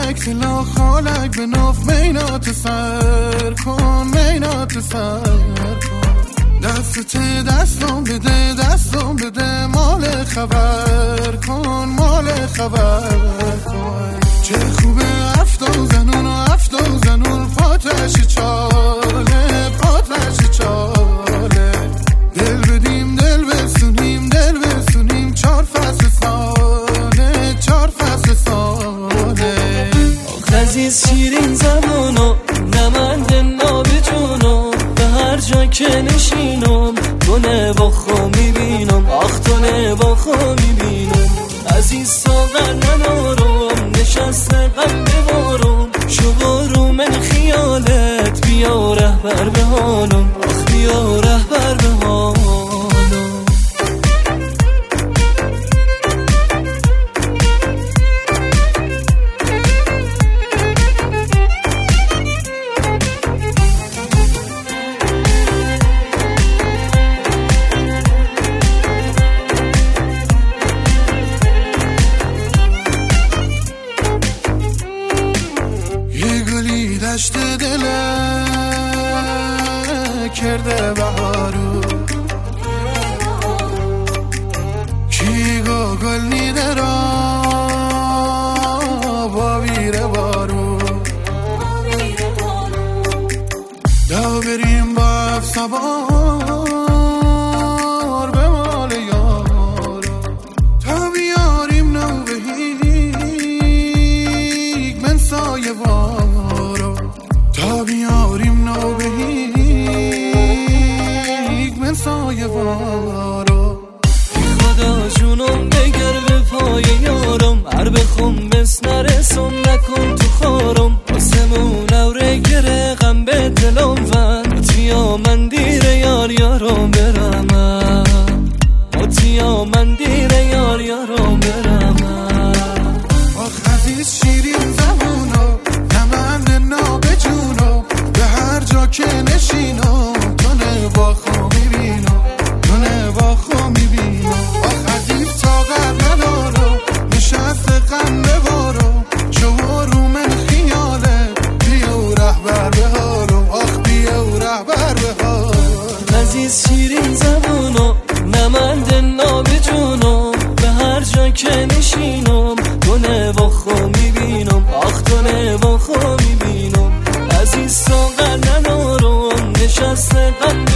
خالک تلا خالک به نف مینات سر کن مینات سر کن دستم بده مال خبر کن مال خبر کن چه خوبه هفت و زنون پاتش چاله دل بدیم دل بسونیم 4 فصل ساله عزیز شیرین زبانو نمند ناب جونو به هر جا که نشینم تو نواخو میبینم آخ تو نواخو میبینم عزیز ساغر ندارم نشست قلب بارم شو من خیالت بیا رهبر به حالم آخ بیا رهبر به حالم دشت دل کرده بهارو کی گل نیده را با ویره بارو دا بریم با افسبار به مال یارو تا بیاریم نو بهیگ من سایه وارو تا بیاریم نو بهیگ من سایه وارو خدا جونم بگر به پای یارم هر بخون بس نرسم نکن تو خارم آسمون اوره گره غم به دلم ون تیا من دیر یارم برم تیا من دیر یارم برم آخ عزیز شیرین زبونو نمند ناب جونو به هر جا که نشینو تو نواخو میبینو آخ عزیز طاقت ندارو نشست غم ببارو شو رو من خیاله بیا رهبر به حالو آخ بیا رهبر به حالو عزیز شیرین زبونو نمند ناب جونو به هر جا که نشینم تو نواخو میبینم آخ تو نواخو میبینم عزیز ساغر ندارم نشست قلب